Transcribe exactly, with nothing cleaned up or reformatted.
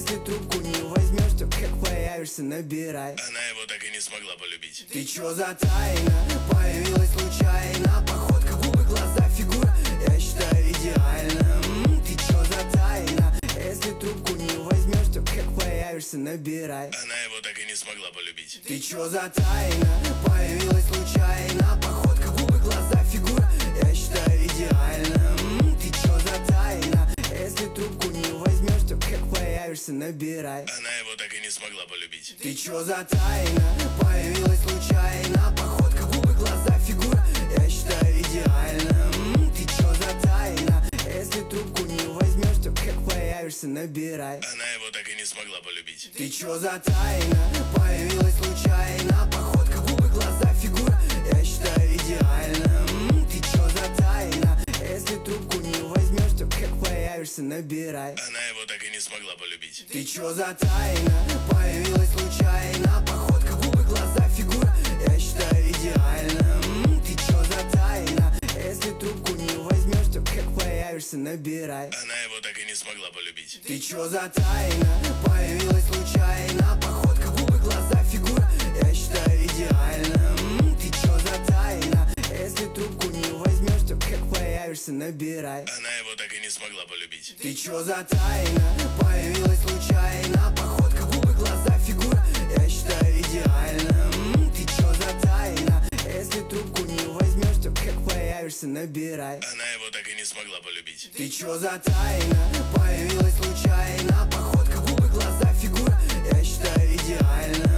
Если трубку не возьмешь, то как появишься, набирай. Она его так и не смогла полюбить. Ты чё за тайна? Появилась случайно. Походка, губы, глаза, фигура, я считаю идеально. М, Ты чё за тайна? Если трубку не возьмешь, то как появишься, набирай. Она его так и не смогла полюбить. Ты чё за тайна? Появилась случайно. Походка, губы, глаза, фигура, я считаю идеально. М, Ты чё за тайна? Если трубку не возьмешь, то как появишься, набирай. Она его так и не смогла полюбить. Ты чё за тайна? Появилась случайно. Походка, губы, глаза, фигура, я считаю идеально. М, Ты чё за тайна? Если трубку не возьмешь, то как появишься, набирай. Она его так и не смогла полюбить. Ты чё за тайна? Появилась случайно. Походка, губы, глаза, фигура, я считаю идеально. М, Ты чё за тайна? Если трубку не возьмешь, то как появишься, набирай. Она его так и не смогла полюбить. Ты чё за тайна? Появилась случайно. Походка, губы, глаза, фигура, я считаю идеально. М, Ты чё за тайна? Если трубку не возьмешь, то как появишься, набирай. Она его так и не смогла полюбить. Ты чё за тайна? Появилась случайно. Походка, губы, глаза, фигура, я считаю идеально. М, Ты чё за тайна? Если трубку не возьмешь, то как появишься, набирай. Она его так и не смогла полюбить. Ты чё за тайна? Появилась случайно. Походка, губы, глаза, фигура, я считаю идеально. М, Ты чё за тайна? Если трубку не возьмешь, то как появишься, набирай. Она его так и не смогла полюбить. Ты чё за тайна? Появилась случайно. Походка, губы, глаза, фигура, я считаю идеально.